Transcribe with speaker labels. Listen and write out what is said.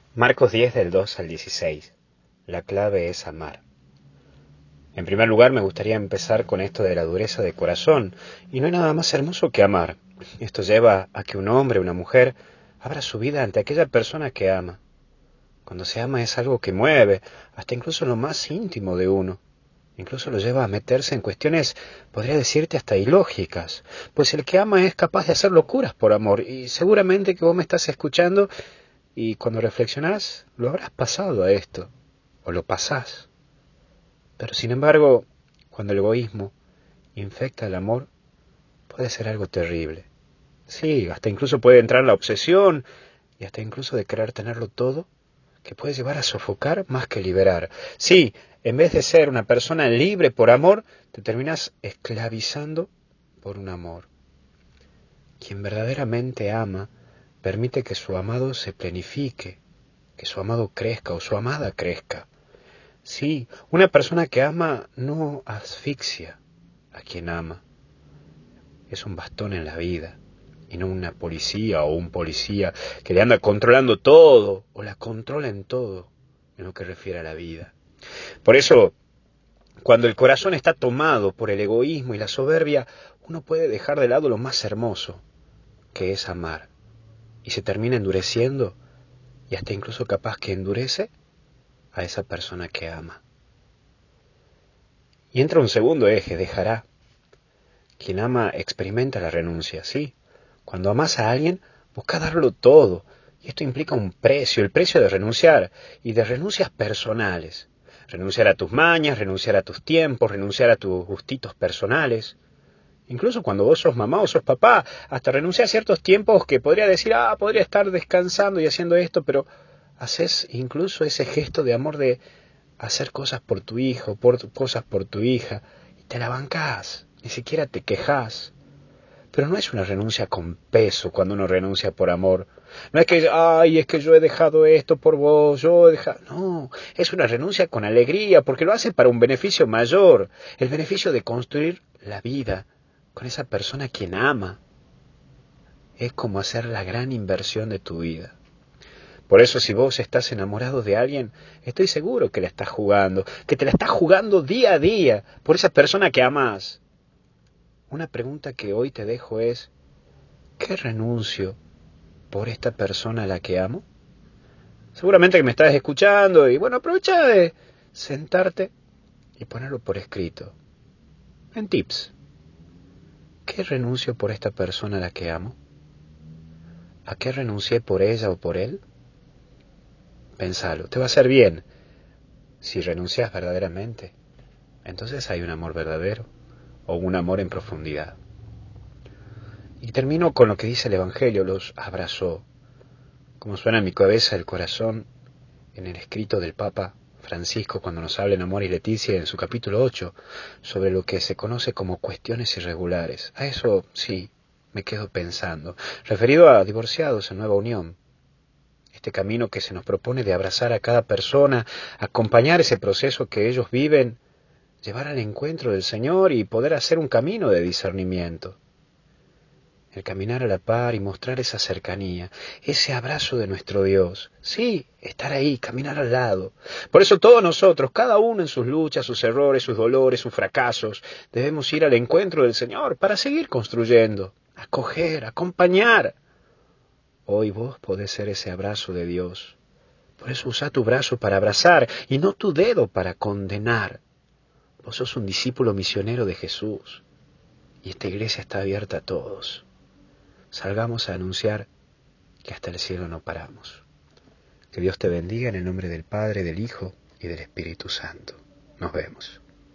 Speaker 1: Marcos 10 del 2 al 16. La clave es amar. En primer lugar, me gustaría empezar con esto de la dureza de corazón, y no hay nada más hermoso que amar. Esto lleva a que un hombre o una mujer abra su vida ante aquella persona que ama. Cuando se ama es algo que mueve, hasta incluso lo más íntimo de uno. Incluso lo lleva a meterse en cuestiones, podría decirte, hasta ilógicas, pues el que ama es capaz de hacer locuras por amor, y seguramente que vos me estás escuchando y cuando reflexionás lo habrás pasado a esto, o lo pasás. Pero sin embargo, cuando el egoísmo infecta el amor, puede ser algo terrible. Sí, hasta incluso puede entrar la obsesión y hasta incluso de querer tenerlo todo, que puede llevar a sofocar más que liberar. Sí, en vez de ser una persona libre por amor, te terminas esclavizando por un amor. Quien verdaderamente ama, permite que su amado se plenifique, que su amado crezca o su amada crezca. Sí, una persona que ama no asfixia a quien ama. Es un bastón en la vida y no una policía o un policía que le anda controlando todo o la controla en todo en lo que refiere a la vida. Por eso, cuando el corazón está tomado por el egoísmo y la soberbia, uno puede dejar de lado lo más hermoso, que es amar, y se termina endureciendo y hasta incluso capaz que endurece a esa persona que ama. Y entra un segundo eje, dejará. Quien ama experimenta la renuncia, sí. Cuando amas a alguien, busca darlo todo. Y esto implica un precio, el precio de renunciar, y de renuncias personales. Renunciar a tus mañas, renunciar a tus tiempos, renunciar a tus gustitos personales. Incluso cuando vos sos mamá o sos papá, hasta renunciar a ciertos tiempos que podría decir, podría estar descansando y haciendo esto, pero haces incluso ese gesto de amor de hacer cosas por tu hijo, cosas por tu hija, y te la bancás, ni siquiera te quejás. Pero no es una renuncia con peso cuando uno renuncia por amor. No es que, es que yo he dejado esto por vos, yo he dejado... No, es una renuncia con alegría, porque lo hace para un beneficio mayor, el beneficio de construir la vida con esa persona a quien ama. Es como hacer la gran inversión de tu vida. Por eso si vos estás enamorado de alguien, estoy seguro que la estás jugando, que te la estás jugando día a día por esa persona que amas. Una pregunta que hoy te dejo es, ¿qué renuncio por esta persona a la que amo? Seguramente que me estás escuchando y bueno, aprovecha de sentarte y ponerlo por escrito. En tips. ¿Qué renuncio por esta persona a la que amo? ¿A qué renuncié por ella o por él? Pensalo, te va a hacer bien. Si renuncias verdaderamente, entonces hay un amor verdadero o un amor en profundidad. Y termino con lo que dice el Evangelio, los abrazó. Como suena en mi cabeza el corazón en el escrito del Papa Francisco cuando nos habla en Amor y Leticia en su capítulo 8 sobre lo que se conoce como cuestiones irregulares. A eso sí, me quedo pensando, referido a divorciados en nueva unión. Este camino que se nos propone de abrazar a cada persona, acompañar ese proceso que ellos viven, llevar al encuentro del Señor y poder hacer un camino de discernimiento. El caminar a la par y mostrar esa cercanía, ese abrazo de nuestro Dios. Sí, estar ahí, caminar al lado. Por eso todos nosotros, cada uno en sus luchas, sus errores, sus dolores, sus fracasos, debemos ir al encuentro del Señor para seguir construyendo, acoger, acompañar. Hoy vos podés ser ese abrazo de Dios. Por eso usa tu brazo para abrazar y no tu dedo para condenar. Vos sos un discípulo misionero de Jesús y esta iglesia está abierta a todos. Salgamos a anunciar que hasta el cielo no paramos. Que Dios te bendiga en el nombre del Padre, del Hijo y del Espíritu Santo. Nos vemos.